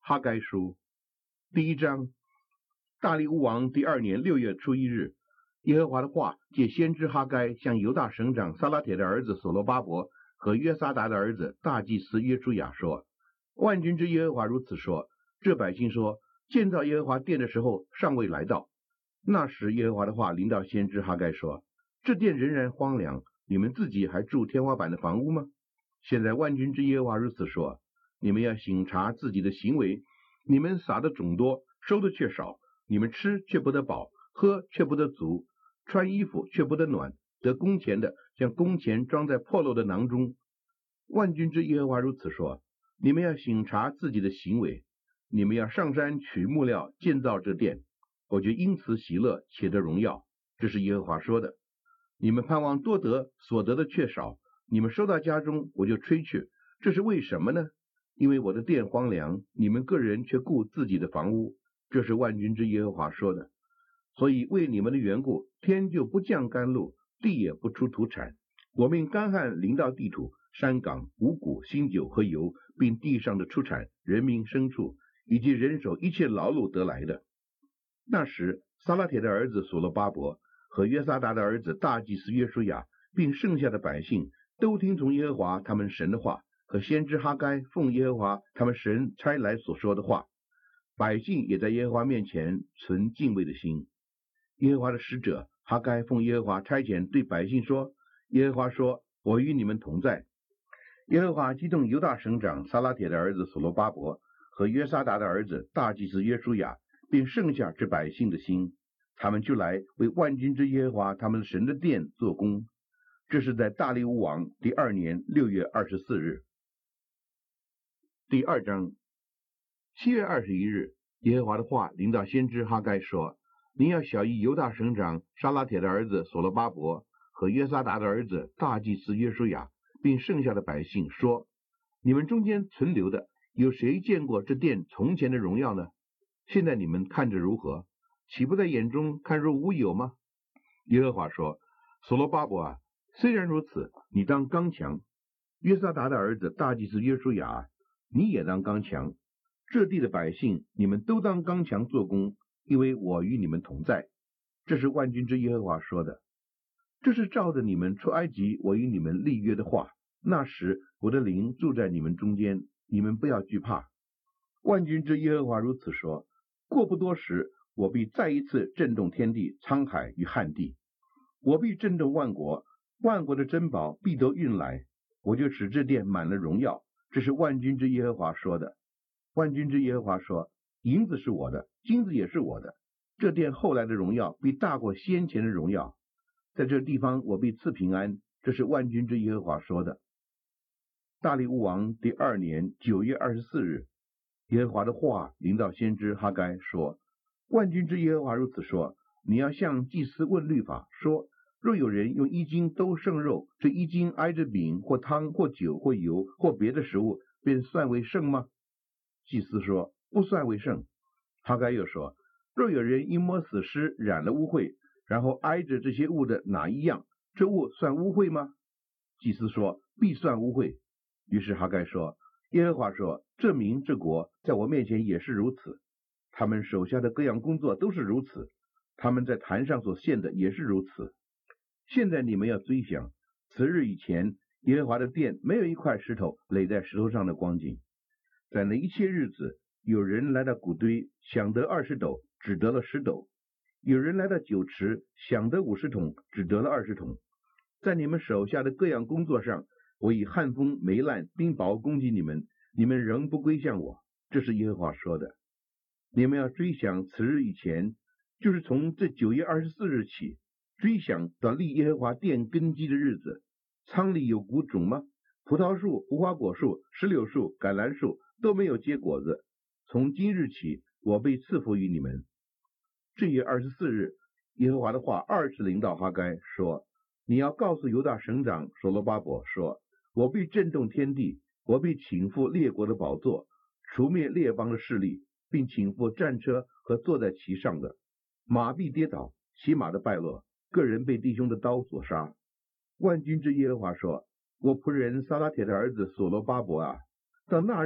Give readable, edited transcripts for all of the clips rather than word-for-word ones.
哈该书第1章。大利乌王第2年6月初1日，耶和华的话借先知哈该向犹大省长撒拉铁的儿子所罗巴伯和约撒达的儿子大祭司约书亚说：万军之耶和华如此说，这百姓说，建造耶和华殿的时候尚未来到。那时耶和华的话临到先知哈该说：这殿仍然荒凉，你们自己还住天花板的房屋吗？现在万军之耶和华如此说，你们要省察自己的行为，你们撒的种多，收的却少，你们吃却不得饱，喝却不得足，穿衣服却不得暖，得工钱的将工钱装在破漏的囊中。万军之耶和华如此说，你们要省察自己的行为，你们要上山取木料建造这殿，我就因此喜乐，且得荣耀。这是耶和华说的。你们盼望多得，所得的却少，你们收到家中，我就吹去。这是为什么呢？因为我的殿荒凉，你们个人却顾自己的房屋。这是万军之耶和华说的。所以为你们的缘故，天就不降甘露，地也不出土产。我命干旱临到地土，山岗、五谷、新酒和油，并地上的出产、人民、牲畜，以及人手一切劳碌得来的。那时撒拉铁的儿子所罗巴伯和约撒达的儿子大祭司约书亚，并剩下的百姓，都听从耶和华他们神的话，和先知哈该奉耶和华他们神差来所说的话。百姓也在耶和华面前存敬畏的心。耶和华的使者哈该奉耶和华差遣对百姓说：耶和华说，我与你们同在。耶和华激动犹大省长撒拉铁的儿子所罗巴伯和约撒达的儿子大祭司约书亚，并剩下之百姓的心，他们就来为万军之耶和华他们神的殿做工。这是在大利乌王第2年6月24日。第2章。7月21日，耶和华的话临到先知哈该说：你要晓谕犹大省长撒拉铁的儿子所罗巴伯和约撒达的儿子大祭司约书亚，并剩下的百姓说：你们中间存留的，有谁见过这殿从前的荣耀呢？现在你们看着如何？岂不在眼中看若无有吗？耶和华说：所罗巴伯啊，虽然如此，你当刚强；约撒达的儿子大祭司约书亚，你也当刚强。这地的百姓，你们都当刚强做工，因为我与你们同在。这是万军之耶和华说的。这是照着你们出埃及我与你们立约的话，那时我的灵住在你们中间，你们不要惧怕。万军之耶和华如此说：过不多时，我必再一次震动天地、沧海与旱地，我必震动万国，万国的珍宝必都运来，我就使这殿满了荣耀。这是万军之耶和华说的。万军之耶和华说：银子是我的，金子也是我的，这殿后来的荣耀必大过先前的荣耀。在这地方我必赐平安。这是万军之耶和华说的。大利乌王第2年9月24日，耶和华的话临到先知哈该说：万军之耶和华如此说，你要向祭司问律法，说：若有人用1斤兜剩肉，这1斤挨着饼或汤或酒或油或别的食物，便算为圣吗？祭司说：不算为圣。哈该又说：若有人因摸死尸染了污秽，然后挨着这些物的哪一样，这物算污秽吗？祭司说：必算污秽。于是哈该说：耶和华说，这民这国在我面前也是如此，他们手下的各样工作都是如此，他们在坛上所献的也是如此。现在你们要追想，此日以前，耶和华的殿没有一块石头垒在石头上的光景。在那一切日子，有人来到谷堆，想得20斗，只得了10斗；有人来到酒池，想得50桶，只得了20桶。在你们手下的各样工作上，我以旱风、霉烂、冰雹攻击你们，你们仍不归向我。这是耶和华说的。你们要追想此日以前，就是从这9月24日起，追想到立耶和华殿根基的日子。仓里有谷种吗？葡萄树、无花果树、石榴树、橄榄树都没有结果子。从今日起，我被赐福于你们。这月24日，耶和华的话2次临到哈该说：你要告诉犹大省长所罗巴伯说，我必震动天地，我必倾覆列国的宝座，除灭列邦的势力，并倾覆战车和坐在其上的，马必跌倒，骑马的败落，个人被弟兄的刀所杀。万军之耶和华说：我仆人撒拉铁的儿子所罗巴伯啊，到那日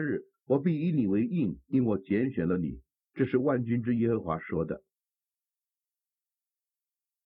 我必以你为印，因我拣选了你。这是万军之耶和华说的。